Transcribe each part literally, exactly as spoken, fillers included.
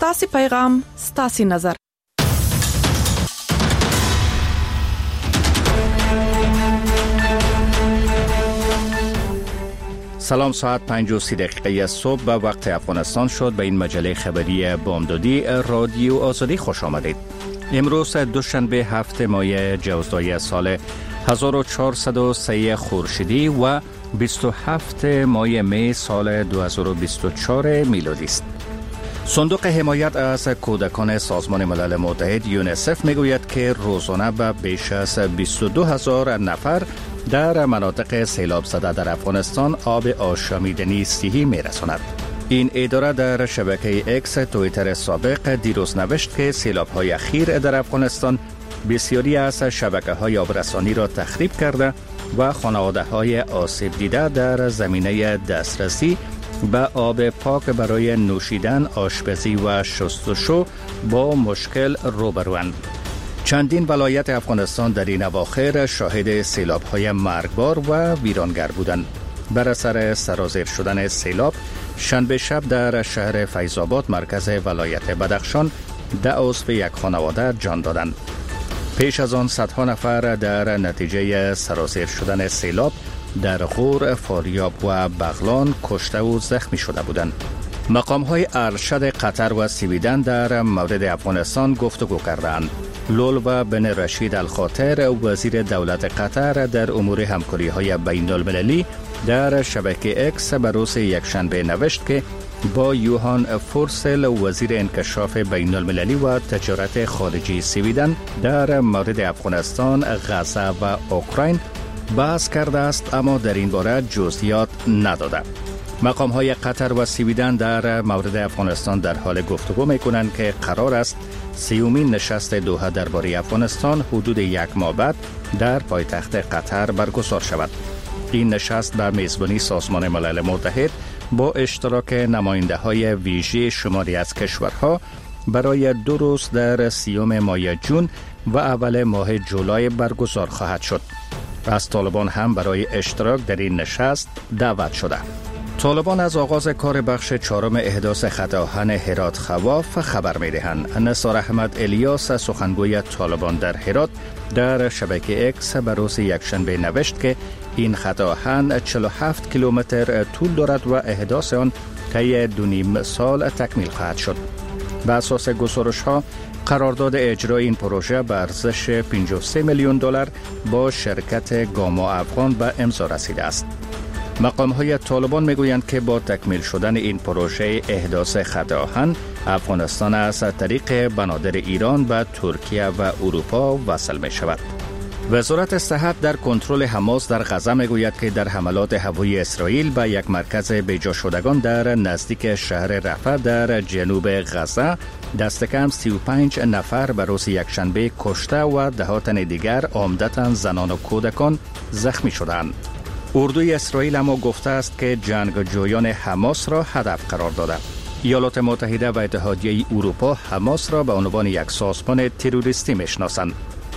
ستاسي پیغام، ستاسي نظر. سلام، ساعت پنج و سی دقیقه صبح به وقت افغانستان شد. به این مجله خبری بامدادی رادیو آزادی خوش آمدید. امروز دوشنبه هفت ماه جوزدای سال هزار و چهارصد و سه خورشیدی و بیست و هفت ماه می سال دو هزار و بیست و چهار میلادی است. صندوق حمایت از کودکان سازمان ملل متحد یونیسف میگوید که روزانه به بیش از بیست و دو هزار نفر در مناطق سیلاب زده در افغانستان آب آشامیدنی صحی میرساند. این اداره در شبکه اکس توییتر سابق دیروز نوشت که سیلاب های اخیر در افغانستان بسیاری از شبکه های آبرسانی را تخریب کرده و خانواده های آسیب دیده در زمینه دسترسی به آب پاک برای نوشیدن، آشپزی و شستشو با مشکل روبروند. چندین ولایت افغانستان در این اواخر شاهد سیلاب‌های مرگبار و ویرانگر بودند. بر اثر سرازیر شدن سیلاب، شنبه شب در شهر فیض‌آباد مرکز ولایت بدخشان ده عضو یک خانواده جان دادند. پیش از آن صدها نفر در نتیجه سرازیر شدن سیلاب در غور، فاریاب و بغلان کشته و زخمی شده بودند. مقام‌های ارشد قطر و سویدن در مورد افغانستان گفتگو کردند. لول و بن رشید الخاطر وزیر دولت قطر در امور همکاری‌های بین‌المللی در شبکه اکس به روز یکشنبه نوشت که با یوهان فورسل وزیر انکشاف بین‌المللی و تجارت خارجی سویدن در مورد افغانستان، غزه و اوکراین بحث کرده است، اما در این باره جزئیات نداده. مقام‌های قطر و سویدن در مورد افغانستان در حال گفتگو می‌کنند که قرار است سیومین نشست دوحه درباره افغانستان حدود یک ماه بعد در پایتخت قطر برگزار شود. این نشست به میزبانی سازمان ملل متحد با اشتراک نماینده‌های ویژه شماری از کشورها برای دو روز در سیوم ماه جون و اول ماه جولای برگزار خواهد شد. از طالبان هم برای اشتراک در این نشست دعوت شده. طالبان از آغاز کار بخش چهارم احداث خط آهن هرات خواف خبر می‌دهند. نثار احمد الیاس، سخنگوی طالبان در هرات، در شبکه اکس به روز یکشنبه نوشت که این خط آهن چهل و هفت کیلومتر طول دارد و احداث آن طی دو نیم سال تکمیل خواهد شد. بر اساس گزارش‌ها قرارداد اجرای این پروژه به ارزش پنجاه و سه میلیون دلار با شرکت گاما افغان به امضا رسیده است. مقام‌های طالبان میگویند که با تکمیل شدن این پروژه احداث خط آهن، افغانستان از طریق بنادر ایران به ترکیه و اروپا وصل می شود. وزارت صحت در کنترل حماس در غزه میگوید که در حملات هوایی اسرائیل به یک مرکز بیجا شدگان در نزدیک شهر رفح در جنوب غزه دست کم سی و پنج نفر به روز یکشنبه کشته و ده تن دیگر عمدتاً زنان و کودکان زخمی شدند. اردوی اسرائیل اما گفته است که جنگجویان حماس را هدف قرار داده. ایالات متحده و اتحادیه اروپا حماس را به عنوان یک سازمان تروریستی میشناسند.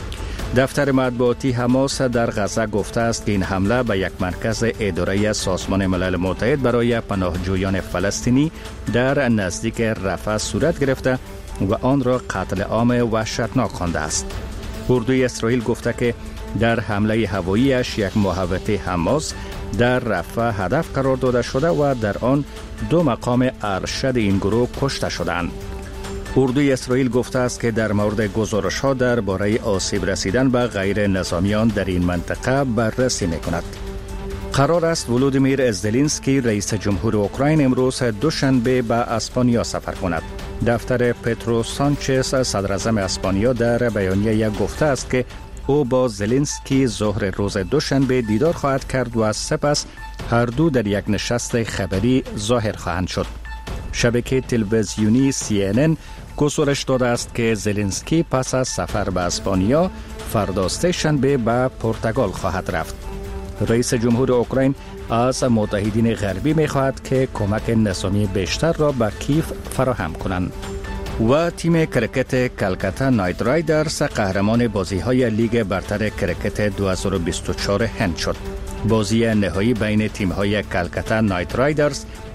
دفتر مطبوعاتی حماس در غزه گفته است که این حمله به یک مرکز اداره سازمان ملل متحد برای پناهجویان فلسطینی در نزدیک رفح صورت گرفته و آن را قتل عام وحشتناک خوانده است. اردوی اسرائیل گفته که در حمله هواییش یک محوطه حماس در رفح هدف قرار داده شده و در آن دو مقام ارشد این گروه کشته شدند. اردوی اسرائیل گفته است که در مورد گزارش‌ها درباره آسیب رسیدن به غیر نظامیان در این منطقه بررسی می‌کند. قرار است ولودیمیر زلنسکی رئیس جمهور اوکراین امروز دوشنبه به اسپانیا سفر کند. دفتر پترو سانچز صدر اعظم اسپانیا در بیانیه گفته است که او با زلنسکی ظهر روز دوشنبه دیدار خواهد کرد و سپس هر دو در یک نشست خبری ظاهر خواهند شد. شبکه تلویزیونی سی ان ان گزارش داده است که زلنسکی پس از سفر به اسپانیا فردا سه‌شنبه به پرتغال خواهد رفت. رئیس جمهور اوکراین از متحدین غربی می‌خواهد که کمک نظامی بیشتر را به کیف فراهم کنند. و تیم کرکت کلکتا نایت رایدرز قهرمان بازی‌های لیگ برتر کرکت دو هزار و بیست و چهار هند شد. بازی نهایی بین تیم‌های کلکتا نایت رایدرز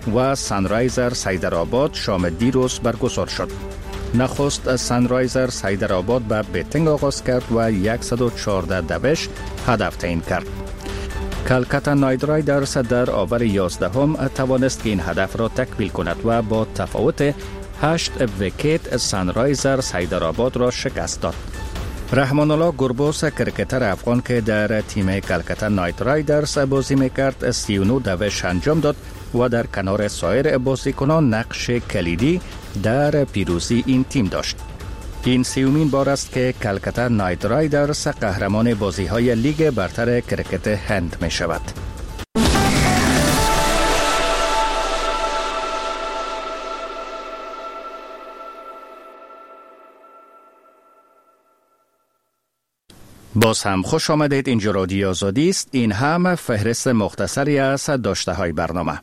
و سانرایزر حیدرآباد شام دیروز برگزار شد. نخست سانرایزر حیدرآباد به بیتینگ آغاز کرد و صد و چهارده دوش هدف تعیین کرد. کلکتا نایت رایدرز در آور یازدهم توانست که این هدف را تکمیل کند و با تفاوت هشت ویکت سانرایزر حیدرآباد را شکست داد. رحمان الله گربوس کرکتر افغان که در تیم کلکتا نایت رایدرز بازی میکرد سی و نه دوش انجام داد و در کنار سایر بازیکنان نقش کلیدی در پیروزی این تیم داشت. این سیومین بار است که کلکتا نایت رایدرز قهرمان بازی‌های لیگ برتر کرکت هند می شود. باز هم خوش آمدید. اینجا رادیو آزادی است. این هم فهرست مختصری از داشته های برنامه.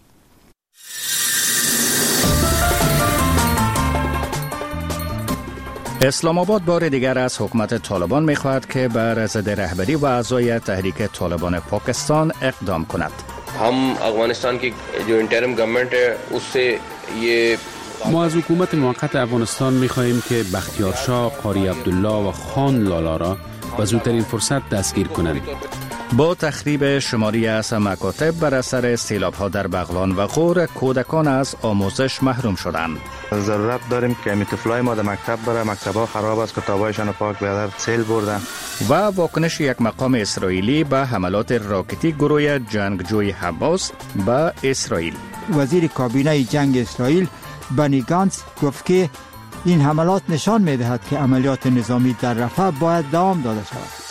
اسلام آباد بار دیگر از حکومت طالبان می‌خواهد که بر ضد رهبری و اعضای تحریک طالبان پاکستان اقدام کند. हम अफगानिस्तान की जो इंटरिम गवर्नमेंट है उससे ये ما از حکومت موقت افغانستان می‌خواهیم که بختیارشاه، قاری عبدالله و خان لالا را به زودترین فرصت دستگیر کنند. با تخریب شماری از مکاتب بر اثر سیلاب‌ها در بغلان و غور، کودکان از آموزش محروم شدند. ضرورت داریم که طفلای ما در مکتب بره، مکتب‌ها خراب است، کتابایشان پاک بیادر سیل بردن. و واکنش یک مقام اسرائیلی به حملات راکتی گروه جنگجوی حماس به اسرائیل. وزیر کابینه جنگ اسرائیل بنی گانتز گفت که این حملات نشان می‌دهد که عملیات نظامی در رفح باید دوام داده شود.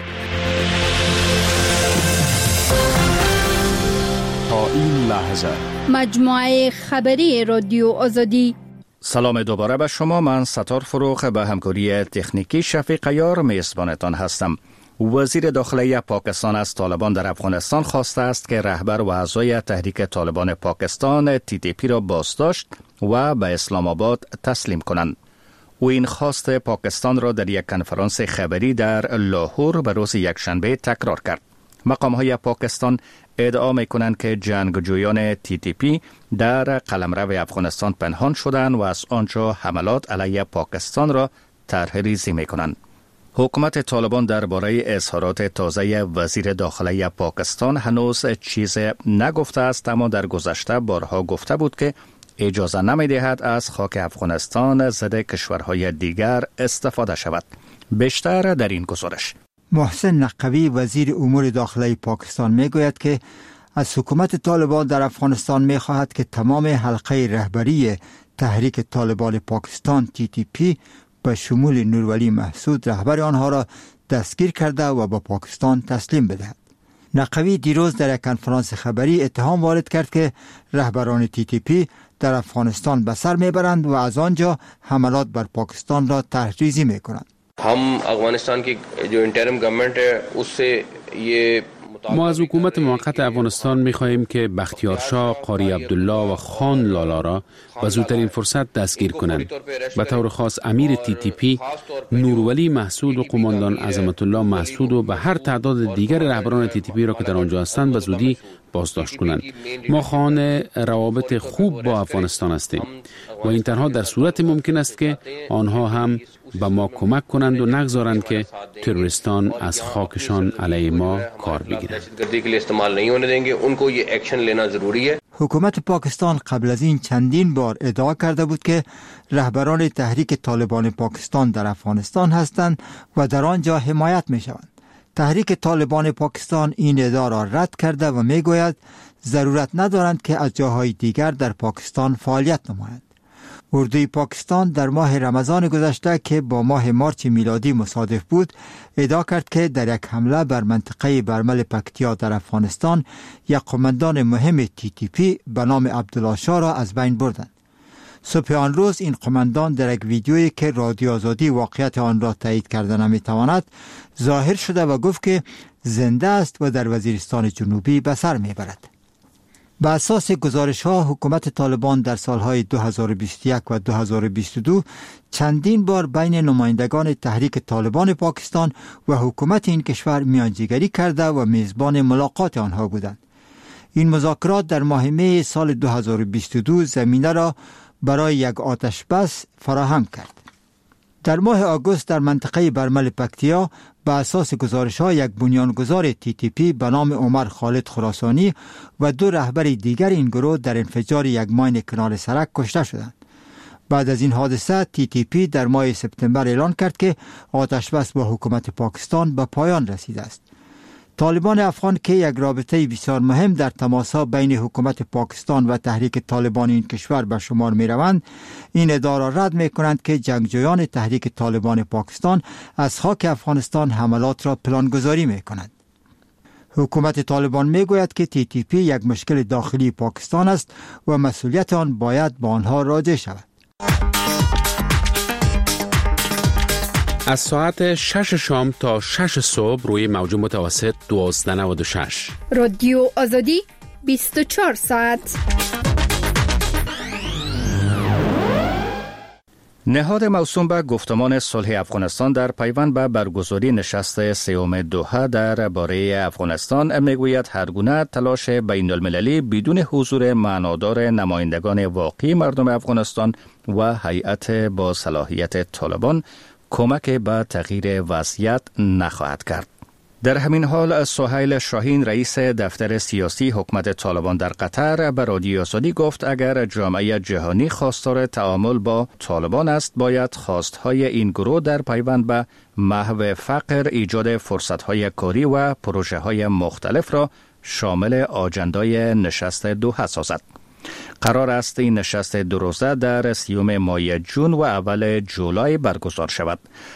تا این لحظه مجموعه خبری رادیو آزادی. سلام دوباره به شما. من ستار فروخ به همکاری تکنیکی شفیق عیار میزبانتان هستم. وزیر داخلی پاکستان از طالبان در افغانستان خواسته است که رهبر و اعضای تحریک طالبان پاکستان تی تی پی را بازداشت و به اسلام آباد تسلیم کنند. او این خواست پاکستان را در یک کنفرانس خبری در لاهور به روز یکشنبه تکرار کرد. مقام‌های پاکستان ادعا می‌کنند که جنگجویان تی تی پی در قلمرو افغانستان پنهان شدند و از آنجا حملات علیه پاکستان را طرح ریزی می‌کنند. حکومت طالبان درباره اظهارات تازه وزیر داخلی پاکستان هنوز چیز نگفته است، اما در گذشته بارها گفته بود که اجازه نمی‌دهد از خاک افغانستان ضد کشورهای دیگر استفاده شود. بیشتر در این گزارش. محسن نقوی وزیر امور داخلی پاکستان میگوید که از حکومت طالبان در افغانستان میخواهد که تمام حلقه رهبری تحریک طالبان پاکستان تی تی پی به شمول نورولی محسود رهبر آنها را دستگیر کرده و به پاکستان تسلیم بدهد. نقوی دیروز در یک کنفرانس خبری اتهام وارد کرد که رهبران تی تی پی در افغانستان به سر میبرند و از آنجا حملات بر پاکستان را تحریزی میکنند. हम अफगानिस्तान की जो इंटरिम गवर्नमेंट है उससे ये ما از حکومت موقت افغانستان می‌خواهیم که بختیارشاه، قاری عبدالله و خان لالا را به زودترین فرصت دستگیر کنند. به طور خاص امیر تی تی پی، نورولی محسود و قماندان عظمت الله محسود و به هر تعداد دیگر رهبران تی تی پی را که در آنجا هستند به زودی بازداشت کنند. ما خواهان روابط خوب با افغانستان هستیم و این تنها در صورت ممکن است که آنها هم به ما کمک کنند و نگذارند که تروریستان از خاکشان علیه ما کار بگیرند. حکومت پاکستان قبل از این چندین بار ادعا کرده بود که رهبران تحریک طالبان پاکستان در افغانستان هستند و در آنجا حمایت می شوند. تحریک طالبان پاکستان این ادعا را رد کرده و می گوید ضرورت ندارند که از جاهای دیگر در پاکستان فعالیت نمایند. اردوی پاکستان در ماه رمضان گذشته که با ماه مارچ میلادی مصادف بود ادعا کرد که در یک حمله بر منطقه برمل پکتیا در افغانستان یک قماندان مهم تی تی پی به نام عبدالله شاه را از بین بردند. صبح آن روز این قماندان در یک ویدیویی که رادیو آزادی واقعیت آن را تایید کرده نمیتواند ظاهر شده و گفت که زنده است و در وزیرستان جنوبی به سر میبرد. به اساس گزارش ها حکومت طالبان در سالهای دو هزار و بیست و یک و دو هزار و بیست و دو چندین بار بین نمایندگان تحریک طالبان پاکستان و حکومت این کشور میانجیگری کرده و میزبان ملاقات آنها بودند. این مذاکرات در ماه می سال دو هزار و بیست و دو زمینه را برای یک آتش بس فراهم کرد. در ماه آگوست در منطقه برمل پکتیا به اساس گزارش ها یک بنیانگذار تی تی پی به نام عمر خالد خراسانی و دو رهبر دیگر این گروه در انفجار یک ماین کنار سرک کشته شدند. بعد از این حادثه تی تی پی در ماه سپتامبر اعلان کرد که آتش بس با حکومت پاکستان به پایان رسیده است. طالبان افغان که یک رابطه بسیار مهم در تماس‌ها بین حکومت پاکستان و تحریک طالبان این کشور به شمار می روند، این ادعا را رد می کنند که جنگجویان تحریک طالبان پاکستان از خاک افغانستان حملات را پلانگذاری می کنند. حکومت طالبان می گوید که تی تی پی یک مشکل داخلی پاکستان است و مسئولیت آن باید با آنها راجع شود. از ساعت شش شام تا شش صبح روی موج متوسط دوازده نود و شش. رادیو آزادی بیست و چهار ساعت. نهاد موسوم به گفتمان صلح افغانستان در پیوند به برگزاری نشست سوم دوحه در باره افغانستان میگوید هر گونه تلاش بین المللی بدون حضور معنادار نمایندگان واقعی مردم افغانستان و هیئت با صلاحیت طالبان کمک به تغییر وضعیت نخواهد کرد. در همین حال سهیل شاهین رئیس دفتر سیاسی حکومت طالبان در قطر به رادیو آزادی گفت اگر جامعه جهانی خواستار تعامل با طالبان است باید خواستهای این گروه در پیوند به محو فقر، ایجاد فرصتهای کاری و پروژه‌های مختلف را شامل آجندای نشست دوحه سازد. قرار است این نشست دو روزه در سیوم ماه جون و اول جولای برگزار شود.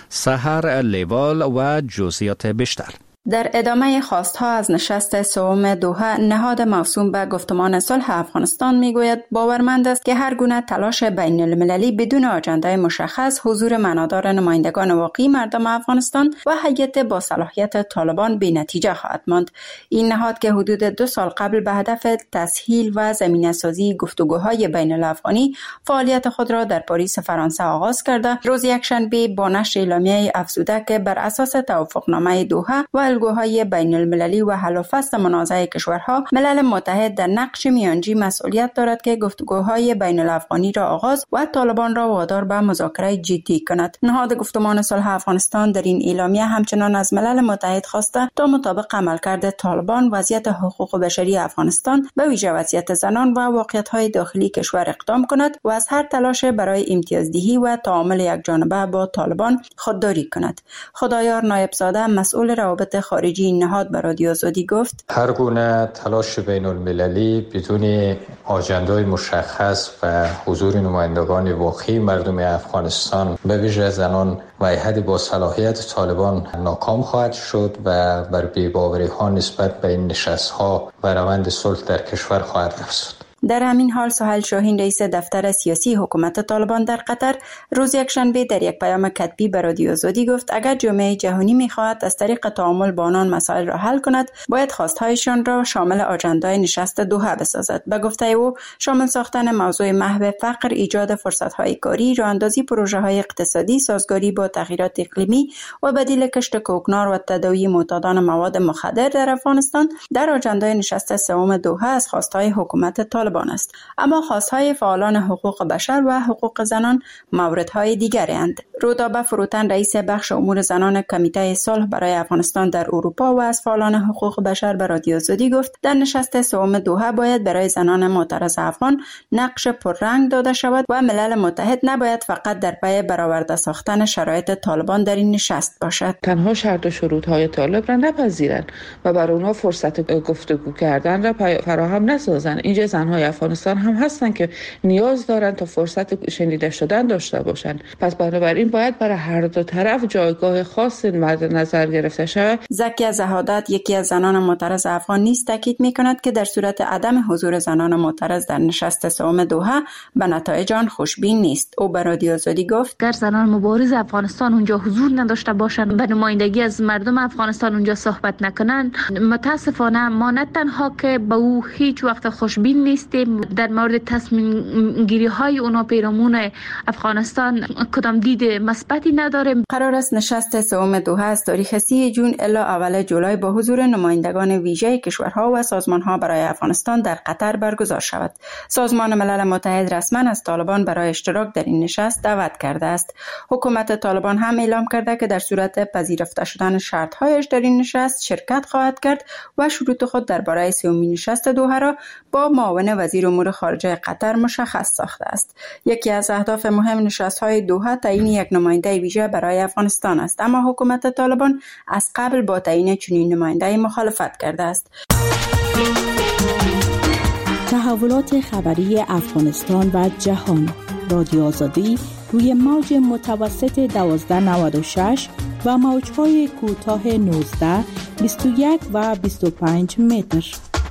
سحر لیوال و جزئیات بیشتر. در ادامه خواستها از نشست سوم دوحه، نهاد موسوم به گفتمان صلح افغانستان میگوید باورمند است که هر گونه تلاش بین المللی بدون آجنده مشخص، حضور معنادار نمایندگان واقعی مردم افغانستان و هیئت با صلاحیت طالبان بی نتیجه خواهد ماند. این نهاد که حدود دو سال قبل به هدف تسهیل و زمینه‌سازی گفتگوهای بین الافغانی فعالیت خود را در پاریس فرانسه آغاز کرده، روز یکشنبه با نشر اعلامیه افزوده که بر اساس توافقنامه دوحه و الگوهای بین المللی و حل و فصل منازعه کشورها، ملل متحد در نقش میانجی مسئولیت دارد که گفتگوهای بین الافغانی را آغاز و طالبان را وادار به مذاکره جدی کند. نهاد گفتمان صلح افغانستان در این اعلامیه همچنان از ملل متحد خواسته تا مطابق عملکرد طالبان وضعیت حقوق بشری افغانستان به ویژه وضعیت زنان و واقعیت‌های داخلی کشور اقدام کند و از هر تلاش برای امتیازدهی و تعامل یکجانبه با طالبان خودداری کند. خدایار نایبزاده مسئول روابط خارجی این نهاد به رادیو آزادی گفت هر گونه تلاش بین المللی بدون آجندای مشخص و حضور نمایندگان واقعی مردم افغانستان به ویژه زنان و هیئت با صلاحیت طالبان ناکام خواهد شد و بر بی‌باوری ها نسبت به این نشست ها و روند صلح در کشور خواهد افزود. در همین حال سهیل شاهین رئیس دفتر سیاسی حکومت طالبان در قطر روز یکشنبه در یک پیام کتبی به رادیو آزادی گفت اگر جامعه جهانی می‌خواهد از طریق تعامل با آنان مسائل را حل کند باید خواستهایشان را شامل آجندای نشست دوحه بسازد. به گفته او شامل ساختن موضوع محو فقر، ایجاد فرصت‌های کاری، راه‌اندازی پروژه‌های اقتصادی، سازگاری با تغییرات اقلیمی و بدیل کشت کوکنار و تداوی معتادان مواد مخدر در افغانستان در آجندای نشست سوم دوحه از خواستهای حکومت طالبان است. اما خواستهای فعالان حقوق بشر و حقوق زنان موردهای دیگری اند. رودابه فروتن رئیس بخش امور زنان کمیته صلح برای افغانستان در اروپا و از فعالان حقوق بشر به رادیو آزادی گفت در نشست سوم دوحه باید برای زنان معترض افغان نقش پررنگ داده شود و ملل متحد نباید فقط در پی برآورده ساختن شرایط طالبان در این نشست باشد. تنها شرط و شروطهای طالب را نپذیرند و بر آنها فرصت گفتگو کردن را فراهم نسازند. اینجا زنهای افغانستان هم هستند که نیاز دارند تا فرصت شنیده شدن داشته باشند. پس بنابراین باید برای هر دو طرف جایگاه خاص مد نظر گرفته شود. زکیه زهادت یکی از زنان معترض افغان نیز تاکید می‌کند که در صورت عدم حضور زنان معترض در نشست سوم دوحه به نتایج آن خوشبین نیست. او به رادیو آزادی گفت اگر زنان مبارز افغانستان اونجا حضور نداشته باشند، به نمایندگی از مردم افغانستان اونجا صحبت نکنند، متاسفانه ما نه تنها که به او هیچ وقت خوشبین نیستیم، در مورد تصمیم گیری های اونا پیرامون افغانستان کدام دید مثبتی نداره. قرار است نشست سوم دوحه از تاریخ سی جون الی اول جولای با حضور نمایندگان ویژه کشورها و سازمانها برای افغانستان در قطر برگزار شود. سازمان ملل متحد رسما از طالبان برای اشتراک در این نشست دعوت کرده است. حکومت طالبان هم اعلام کرده که در صورت پذیرفته شدن شرط‌هایش در این نشست شرکت خواهد کرد و شروط خود درباره سومین نشست دوحه را با معاون وزیر امور خارجه قطر مشخص ساخته است. یکی از اهداف مهم نشست‌های دوحه تعیین یک نماینده ویژه برای افغانستان است، اما حکومت طالبان از قبل با تعیین چنین نماینده مخالفت کرده است. تحولات خبری افغانستان و جهان. رادیو آزادی روی موج متوسط دوازده نود و شش و موج‌های کوتاه نوزده، بیست و یک و بیست و پنج متر.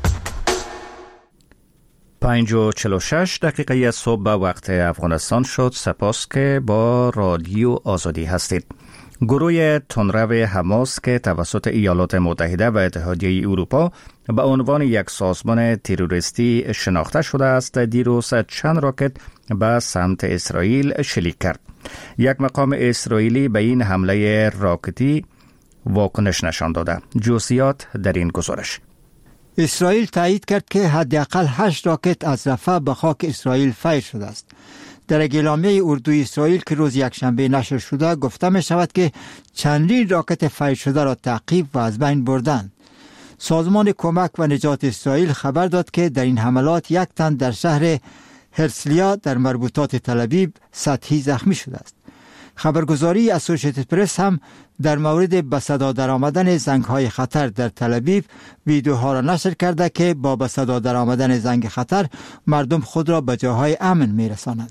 پنج و چهل و شش دقیقه صبح به وقت افغانستان شد. سپاس که با رادیو آزادی هستید. گروه تندرو حماس که توسط ایالات متحده و اتحادیه اروپا به عنوان یک سازمان تروریستی شناخته شده است، دیروز چند راکت به سمت اسرائیل شلیک کرد. یک مقام اسرائیلی به این حمله راکتی واکنش نشان داده. جزئیات در این گزارش. اسرائیل تایید کرد که حداقل هشت راکت از رفح به خاک اسرائیل فیر شده است. در اعلامیه اردوی اسرائیل که روز یکشنبه نشر شده گفته می شود که چندین راکت فیر شده را تعقیب و از بین بردند. سازمان کمک و نجات اسرائیل خبر داد که در این حملات یک تن در شهر هرسلیا در مربوطات تل‌آویو سطحی زخمی شده است. خبرگزاری اسوسییتد پرس هم در مورد به صدا درآمدن زنگ‌های خطر در تل‌آویو ویدیوها را نشر کرده که با به صدا درآمدن زنگ خطر مردم خود را به جاهای امن می‌رسانند.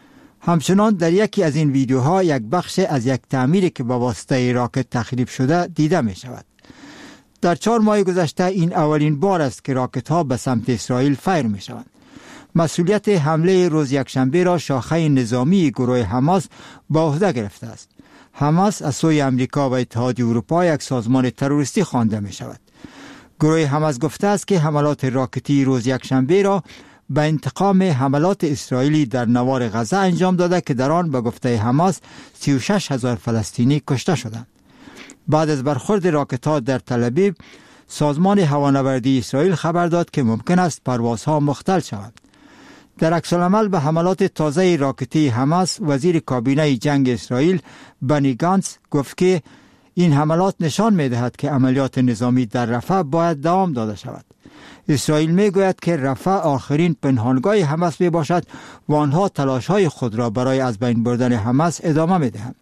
همچنان در یکی از این ویدیوها یک بخش از یک تعمیری که با واسطه راکت تخریب شده دیده می شود. در چهار ماه گذشته این اولین بار است که راکت ها به سمت اسرائیل فیر می شوند. مسئولیت حمله روز یکشنبه را شاخه نظامی گروه حماس به عهده گرفته است. حماس از سوی امریکا و اتحادیه اروپا یک سازمان تروریستی خوانده می شود. گروه حماس گفته است که حملات راکتی روز یکشنبه را به انتقام حملات اسرائیلی در نوار غزه انجام داده که در آن به گفته حماس سی و شش هزار فلسطینی کشته شدند. بعد از برخورد راکت‌ها در تل‌آویو، سازمان هوانوردی اسرائیل خبر داد که ممکن است پروازها مختل شوند. در عکس‌العمل به حملات تازه راکتی حماس، وزیر کابینه جنگ اسرائیل بنی گانتز گفت که این حملات نشان می‌دهد که عملیات نظامی در رفح باید دوام داده شود. اسرائیل میگوید که رفح آخرین پنهانگاه حماس می باشد و آنها تلاش‌های خود را برای از بین بردن حماس ادامه می‌دهند.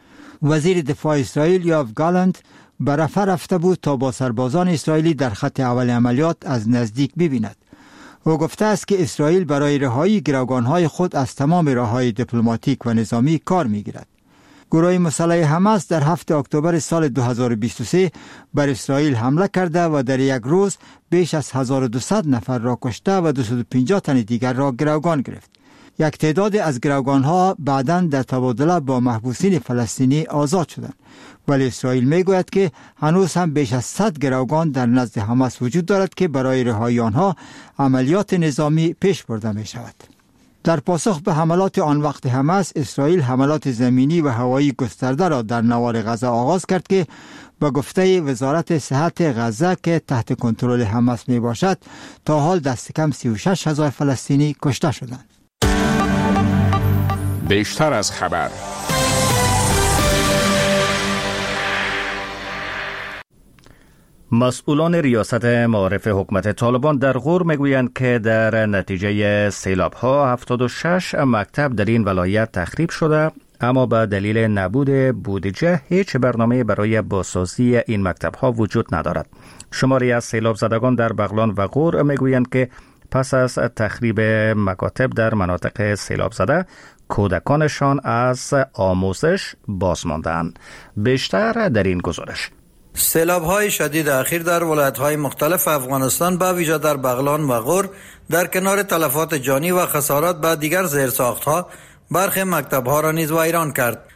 وزیر دفاع اسرائیل یوآف گالنت به رفح رفته بود تا با سربازان اسرائیلی در خط اول عملیات از نزدیک ببیند. او گفته است که اسرائیل برای رهایی گروگان‌های خود از تمام راه‌های دیپلماتیک و نظامی کار می‌گیرد. گروه مسلح حماس در هفتم اکتبر سال دو هزار و بیست و سه بر اسرائیل حمله کرده و در یک روز بیش از هزار و دویست نفر را کشته و دویست و پنجاه تن دیگر را گروگان گرفت. یک تعداد از گروگان‌ها بعداً در تبادله با محبوسین فلسطینی آزاد شدند، ولی اسرائیل میگوید که هنوز هم بیش از صد گروگان در نزد حماس وجود دارد که برای رهایی آنها عملیات نظامی پیش برده می شود. در پاسخ به حملات آن وقت حماس، اسرائیل حملات زمینی و هوایی گسترده را در نوار غزه آغاز کرد که با گفته وزارت صحت غزه که تحت کنترل حماس می باشد تا حال دست کم سی و شش هزار فلسطینی کشته شدند. بیشتر از خبر. مسئولان ریاست معارف حکومت طالبان در غور میگویند که در نتیجه سیلاب‌ها هفتاد و شش مکتب در این ولایت تخریب شده، اما به دلیل نبود بودجه هیچ برنامه برای بازسازی این مکتب‌ها وجود ندارد. شماری از سیلاب زدگان در بغلان و غور میگویند که پس از تخریب مکاتب در مناطق سیلاب زده، کودکانشان از آموزش باز ماندند. بیشتر در این گزارش. سیلاب‌های شدید اخیر در ولایت‌های مختلف افغانستان به ویژه در بغلان و غور در کنار تلفات جانی و خسارات به دیگر زیرساخت‌ها برخی مکتب‌ها را نیز ویران کرد.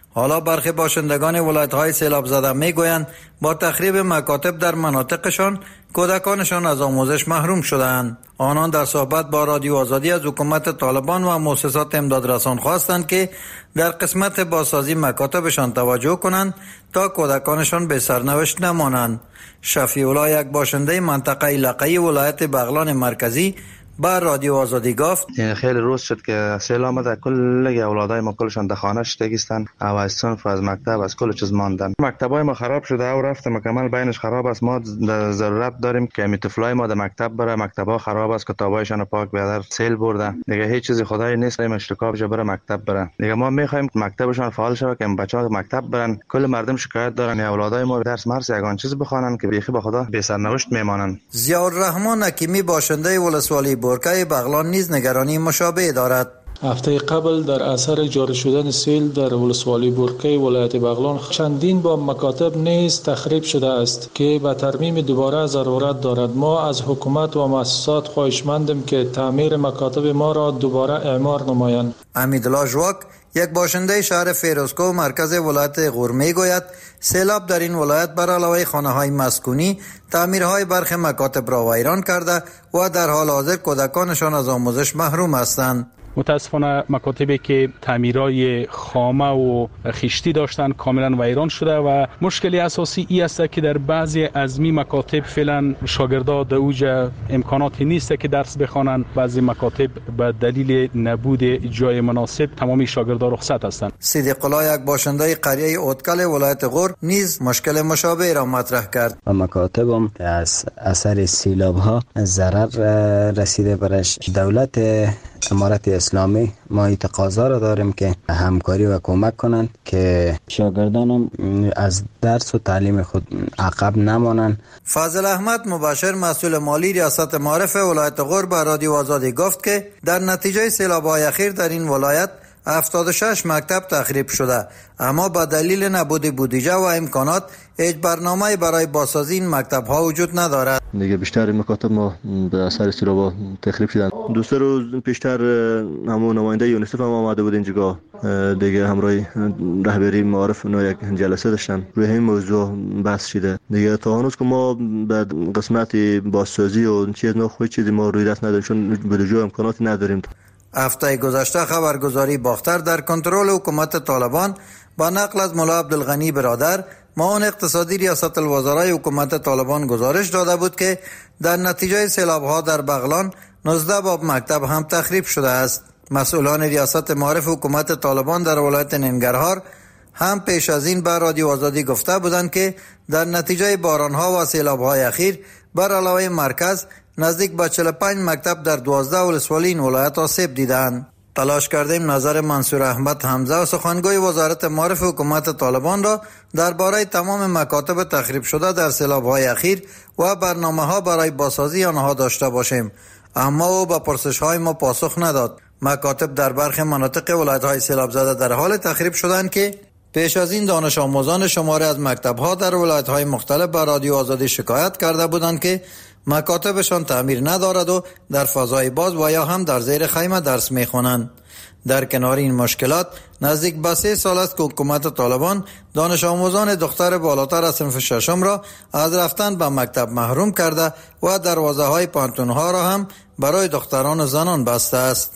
حالا برخی باشندگان ولایت‌های سیلاب زده میگویند با تخریب مکاتب در مناطقشان کودکانشان از آموزش محروم شدند. آنان در صحبت با رادیو آزادی از حکومت طالبان و مؤسسات امدادرسان خواستند که در قسمت بازسازی مکاتبشان توجه کنند تا کودکانشان به سرنوشت نمانند. شفیع الله، یک باشنده منطقه لقی ولایت بغلان مرکزی، با رادیو آزادی گفت خیلی روز شد که سیل آمده، کل اولادای ما کلشان در خانه شدگیستن، از صنف از مکتب از کل چیز ماندن. مکتبای ما خراب شده او رفته مکمل بینش خراب است. ما ضرورت داریم که می طفلای ما در مکتب بره، مکتبا خراب است، کتابایشان پاک بیادر سیل برده دیگه، هیچ چیزی خدای نیست این اشتکاب جا بره مکتب بره دیگه. ما میخوایم مکتبشان فعال شه که بچه‌ها مکتب برن. کل مردم شکایت دارن اولادای ما درس مرس یگان چیز بخوانن که بیخی به خدا بی سرنوشت میمانن. ضیاء الرحمن حکیمی باشنده ولسوالی برکای بغلان نیز نگرانی مشابه دارد. هفته قبل در اثر جاری شدن سیل در ولسوالی برکای ولایت بغلان چندین با مکاتب نیز تخریب شده است که به ترمیم دوباره ضرورت دارد. ما از حکومت و مؤسسات خواهشمندیم که تعمیر مکاتب ما را دوباره اعمار نمایند. امیدالله ژواک، یک باشنده شهر فیروزکوه مرکز ولایت غور میگوید سیلاب در این ولایت بر علاوه خانه‌های مسکونی تعمیرهای برخی مکاتب را ویران کرده و در حال حاضر کودکانشان از آموزش محروم هستند. متاسفانه مکاتبی که تعمیرای خامه و خشتی داشتن کاملا ویران شده و مشکلی اساسی ای است که در بعضی از می مکاتب فعلا شاگردا در اوج امکاناتی نیست که درس بخوانند. بعضی مکاتب به دلیل نبود جای مناسب تمامی شاگردا رخصت هستند. صدیق الله، یک باشنده قریه اوتکل ولایت غور، نیز مشکل مشابه را مطرح کرد. مکاتب هم از اثر سیلاب ها ضرر رسیده برش. دولت امارت اسلامی ما تقاضا را داریم که همکاری و کمک کنند که شاگردان از درس و تعلیم خود عقب نمانند. فاضل احمد مباشر، مسئول مالی ریاست معارف ولایت غور، به رادیو آزادی گفت که در نتیجه سیلاب‌های اخیر در این ولایت هفتاد و شش مکتب تخریب شده، اما با دلیل نبود بودجه و امکانات هیچ برنامه‌ای برای بازسازی این مکتب‌ها وجود ندارد. دیگه بیشتر مکاتب ما به اثر سیلاب تخریب شدن. دو سه روز پیشتر همون نماینده یونیسف هم آمده بود اینجا دیگه، همراه رهبری معارف اونا یک جلسه داشتن روی این موضوع بحث شده دیگه. تا هنوز که ما به قسمت بازسازی و چیز نه خوی چیزی ما روی دست نداریم چون بودجه و امکاناتی نداریم. هفته گذشته خبرگزاری باختر در کنترل حکومت طالبان با نقل از مولا عبدالغنی برادر، معاون اقتصادی ریاست الوزرای حکومت طالبان، گزارش داده بود که در نتیجه سیلاب‌ها در بغلان نوزده باب مکتب هم تخریب شده است. مسئولان ریاست معارف حکومت طالبان در ولایت ننگرهار هم پیش از این به رادیو آزادی گفته بودند که در نتیجه باران‌ها و سیلاب‌های اخیر بر علاوه مرکز نزدیک به چهل و پنج مکتب در دوازده ولسوالی این ولایت آسیب دیدند. تلاش کردیم نظر منصور احمد حمزه و سخنگوی وزارت معارف حکومت طالبان را درباره تمام مکاتب تخریب شده در سیلاب‌های اخیر و برنامه‌ها برای بازسازی آنها داشته باشیم، اما او به پرسش‌های ما پاسخ نداد. مکاتب در برخی مناطق ولایت‌های سیلاب زده در حال تخریب شدند که پیش از این دانش آموزان شماری از مکتب‌ها در ولایت‌های مختلف به رادیو آزادی شکایت کرده بودند که مکاتبشان تعمیر ندارد و در فضای باز و یا هم در زیر خیمه درس می‌خوانند. در کنار این مشکلات نزدیک به سه سال است که حکومت طالبان دانش آموزان دختر بالاتر از صنف ششم را از رفتن به مکتب محروم کرده و دروازه‌های پانتون‌ها را هم برای دختران و زنان بسته است.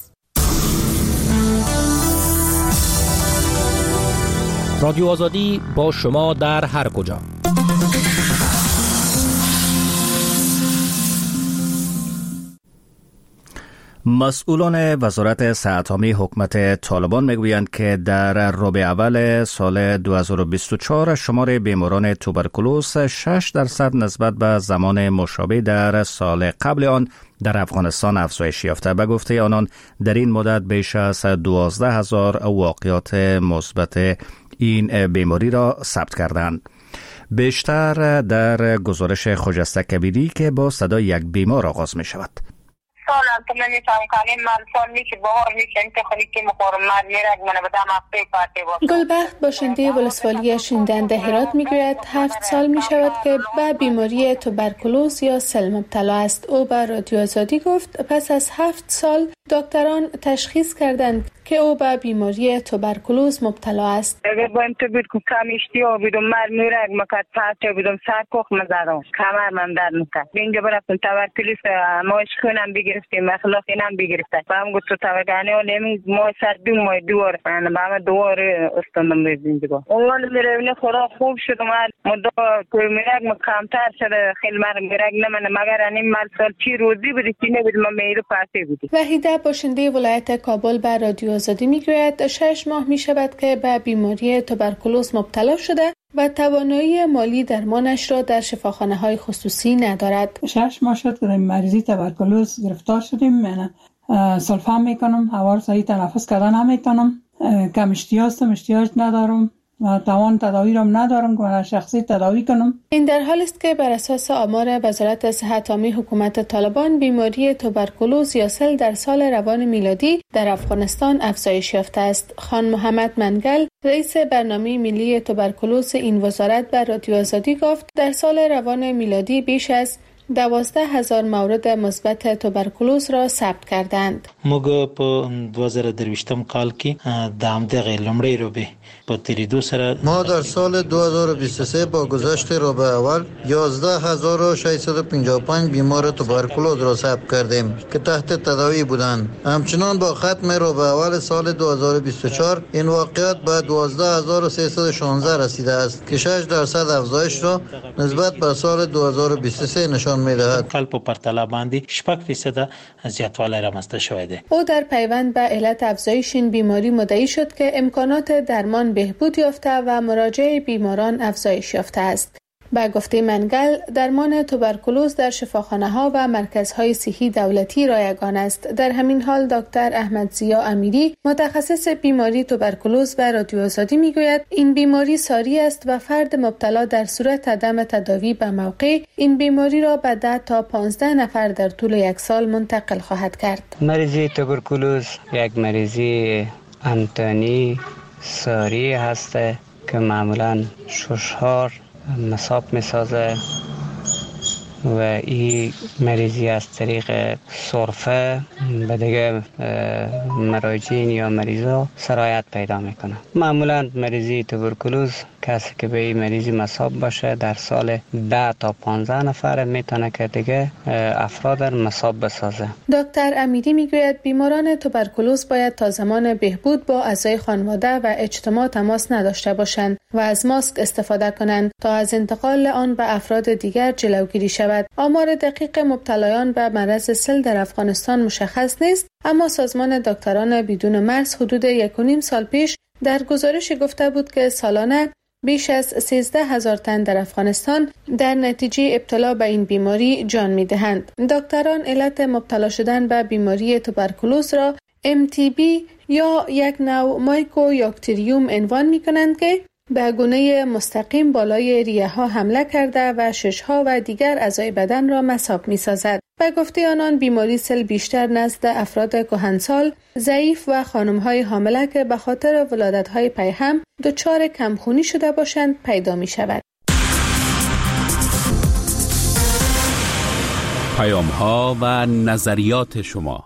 رادیو آزادی با شما در هر کجا. مسئولان وزارت صحت عامه حکومت طالبان میگویند که در ربع اول سال دو هزار و بیست و چهار شمار بیماران توبرکولوز شش درصد نسبت به زمان مشابه در سال قبل آن در افغانستان افزایش یافته. به گفته آنان در این مدت بیش از دوازده هزار واقعات مثبت این بیماری را ثبت کردند. بیشتر در گزارش خجسته کبیری که با صدای یک بیمار آغاز می شود. گلبخت باشنده ولسوالی شیندن هرات میگوید هفت سال می شود که به بیماری توبرکولوز یا سل مبتلا است. او به رادیو آزادی گفت پس از هفت سال دکتران تشخیص کردند که او به بیماری توبرکولوز مبتلا است. اگر با این تو بود که کم اشتیا بودم مر میرگ مکد پاته بودم سر کخ مزدم کمر من در نکد اینجا برفتم توبرکولوز ماش خونم بگرفتیم اخلاق اینم بگرفته با هم گفت تو توبرگانی و نمی مای سر دو مای دوار با هم دوار استندم بیدیم اول میرونی خورا خوب شد مدو که میرگ مکمتر شده خیلی مر میرگ نمانه مگر انیم مال سال چی روزی بودی چی نبود ما میرو پاته بودی. وحیده باشنده ولایت کابل به رادیو آزادی میگوید شش ماه می شود که به بیماری توبرکولوز مبتلا شده و توانایی مالی درمانش را در شفاخانه های خصوصی ندارد. شش ماه شد که مریضی توبرکولوز گرفتار شدیم. من سلفا میکنم، هوا رو صحیح تنفس کردن نمیتونم، کم اشتیا هستم، اشتیاج ندارم و توان تداوی را ندارم که من شخصی تداوی کنم. این در حال است که بر اساس آمار وزارت صحت عامه حکومت طالبان بیماری توبرکولوز یا سل در سال روان میلادی در افغانستان افزایش یافته است. خان محمد منگل رئیس برنامه ملی توبرکولوز این وزارت بر رادیو آزادی گفت در سال روان میلادی بیش از دوازده هزار مورد مثبت توبرکولوز را ثبت کردند. موږ په دو هزار و بیستم کال کې د همدغه لومړی روبه په تیریدو سره ما در سال دو هزار و بیست و سه با گذشت روبه اول یازده هزار و ششصد و پنجاه و پنج بیمار توبرکولوز را ثبت کردیم که تحت تداوی بودند. همچنان با ختم روبه اول سال دو هزار و بیست و چهار این واقعیت به دوازده هزار و سیصد و شانزده رسیده است که شش درصد افزایش را نسبت به سال دو هزار و بیست و سه نشان می‌دهد. کال په پرتله باندې شپږ فیصد زیاتوالی رامنځته شوی دی. او در پیوند به علت افزایش این بیماری مدعی شد که امکانات درمان بهبود یافته و مراجعه بیماران افزایش یافته است. به گفته منگل درمان توبرکولوز در شفاخانه‌ها و مرکزهای صحی دولتی رایگان است. در همین حال دکتر احمد ضیا امیری متخصص بیماری توبرکولوز و رادیو آزادی میگوید این بیماری ساری است و فرد مبتلا در صورت عدم تداوی به موقع این بیماری را به ده تا پانزده نفر در طول یک سال منتقل خواهد کرد. مریضی توبرکولوز یک مریضی انتانی ساری هست که معمولاً ششهار مصاب میسازه و این مریضی از طریق سرفه به دیگه مراجعین یا مریضا سرایت پیدا میکنه. معمولا مریضی توبرکولوز کسی که به این مریضی مصاب باشه در سال ده تا پانزده نفر میتونه که دیگه افراد مصاب بسازه. دکتر امیری میگوید بیماران توبرکولوز باید تا زمان بهبود با اعضای خانواده و اجتماع تماس نداشته باشند و از ماسک استفاده کنند تا از انتقال آن به افراد دیگر جلوگیری شود. آمار دقیق مبتلایان به مرض سل در افغانستان مشخص نیست، اما سازمان دکتران بدون مرز حدود یک و نیم سال پیش در گزارش گفته بود که سالانه بیش از سیزده هزار تن در افغانستان در نتیجه ابتلا به این بیماری جان می‌دهند. دکتران علت مبتلا شدن به بیماری توبرکولوز را ام تی بی یا یک نوع مایکوباکتریوم عنوان می‌کنند که به گونه مستقیم بالای ریه ها حمله کرده و شش ها و دیگر اعضای بدن را مصاب می سازد. به گفته آنان بیماری سل بیشتر نزد افراد کهنسال، ضعیف و خانم های حامله که به خاطر ولادت های پیهم دچار کمخونی شده باشند پیدا می شود. پیام ها و نظریات شما.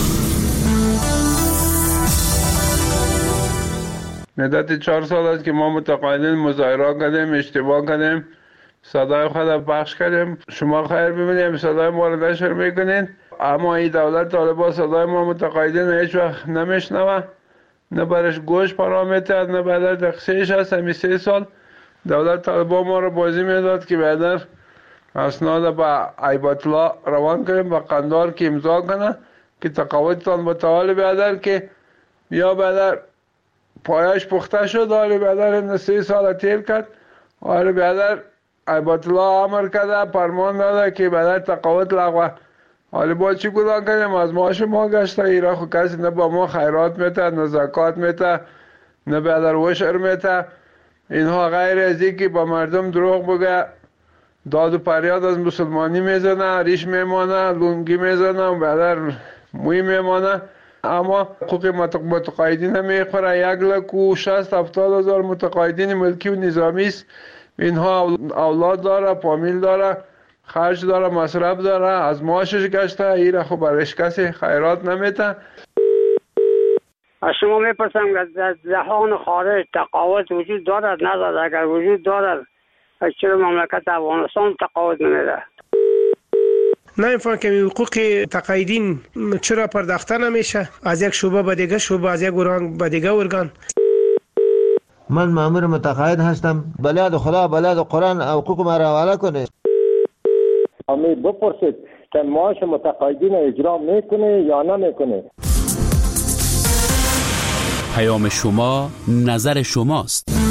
مدت چهار سال است که ما متقاعدین مظاهره کردیم، اشتباه کردیم، صدای خود پخش کردیم. شما خیر ببینید صدای ما رو نشر میکنین، اما این دولت طالبان صدای ما متقاعدین هیچ وقت نمیشنوه، نه برش گوش پرا میتد، نه بعد تقصیرش هست. همین سه سال دولت طالبان ما رو بازی میداد که بعد اسناد با ایبات الله روان کنیم با قندار که امضا کنه که تقاعدتان متعال بیادر که یا بعد پایش پخته شد. حالی بیادر سه سال تیر کرد. حالی بیادر ایبات الله امر کرده، فرمان داده که بیادر تقاعد لغوه. حالی با چی گناه کنیم؟ از ما شما گشته ایرا خو کسی نه با ما خیرات میته، نه زکات میته، نه بیادر وشر میته. اینها غیر از این که با مردم دروغ بگه، داد و پریاد از مسلمانی میزنه، ریش میمانه، لونگی میزنه و بیادر موی میمانه. اما حقوق متقاعدین میخوره. یک لک و شصت هفتاد هزار متقاعدین ملکی و نظامی است. اینها اولاد داره، فامیل داره. خرج داره، مصرف داره، از معاشش گشته، ایره خب برش کسی خیرات نمیده. از شما میپرسم که در جهان خارج تقاعد وجود دارد ندارد؟ اگر وجود دارد چرا مملکت افغانستان تقاعد نمیده؟ نمیفهم که حقوق تقاعدین چرا پرداخته نمیشه از یک شعبه به دیگه شعبه، از یک ارگان به دیگه ارگان. من مأمور متقاعد هستم، بلاد خدا بلاد قرآن حقوق ما را حواله کنه. امی بپرسید که معاش متقاعدین اجرا میکنه یا نمیکنه. پیام شما نظر شماست.